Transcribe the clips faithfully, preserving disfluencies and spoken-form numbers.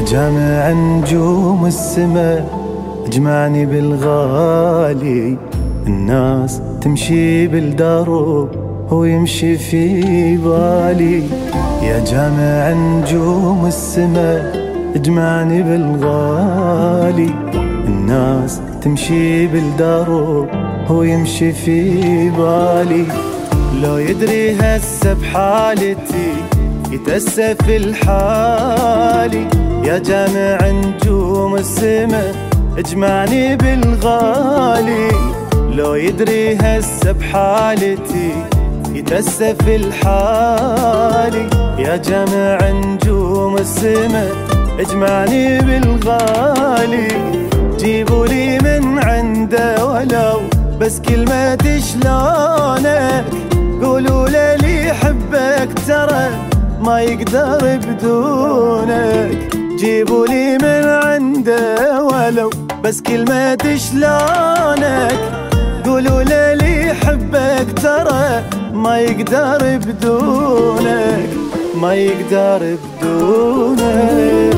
جامع نجوم السما اجمعني بالغالي. الناس تمشي بالدروب هو يمشي في بالي. يا جامع نجوم السما اجمعني بالغالي. الناس تمشي بالدروب هو يمشي في بالي. لو يدري هسه بحالتي يتأسف الحالي. يا جامع نجوم السما اجمعني بالغالي. لو يدري هسه بحالتي يتأسف الحالي. يا جامع نجوم السما اجمعني بالغالي. جيبوا لي من عنده ولو بس كلمة شلونك. قولوا له اللي يحبك ترى ما يقدر بدونك. جيبوا لي من عنده ولو بس كلمة شلونك. قولوا له اللي يحبك ترى ما يقدر بدونك. ما يقدر بدونك.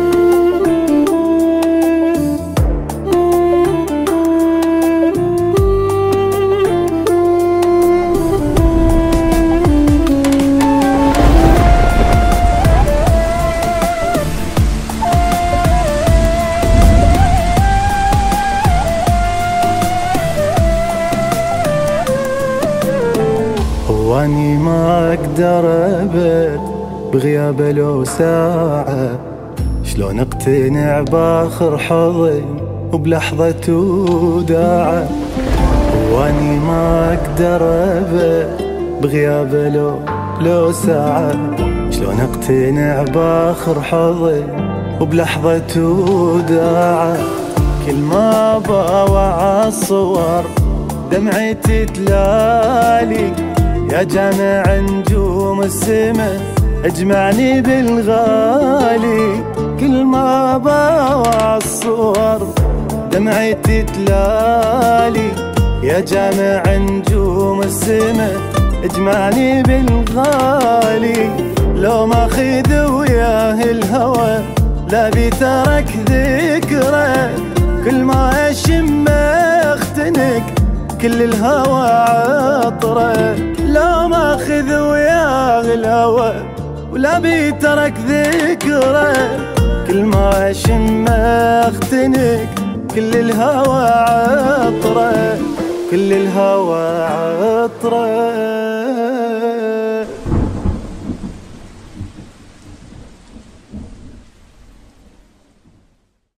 واني ما اقدر ابد بغيابه لو ساعة. شلون اقتنع باخر حضن وبلحظة وداعة. واني ما اقدر ابد بغيابه لو لو ساعة. شلون اقتنع باخر حضن وبلحظة وداعة. كل ما باوع الصور دمعتي تلالي. يا جامع نجوم السما اجمعني بالغالي. كل ما باوع الصور دمعتي تلالي. يا جامع نجوم السما اجمعني بالغالي. لو ما خذ وياه الهوى لا بيترك ذكره. كل ما اشم اختنق كل الهوى عطره. لا ماخذ وياه الهوى ولا بيترك ذكره. كل ما اشم اختنق كل الهوى عطره. كل الهوى عطره.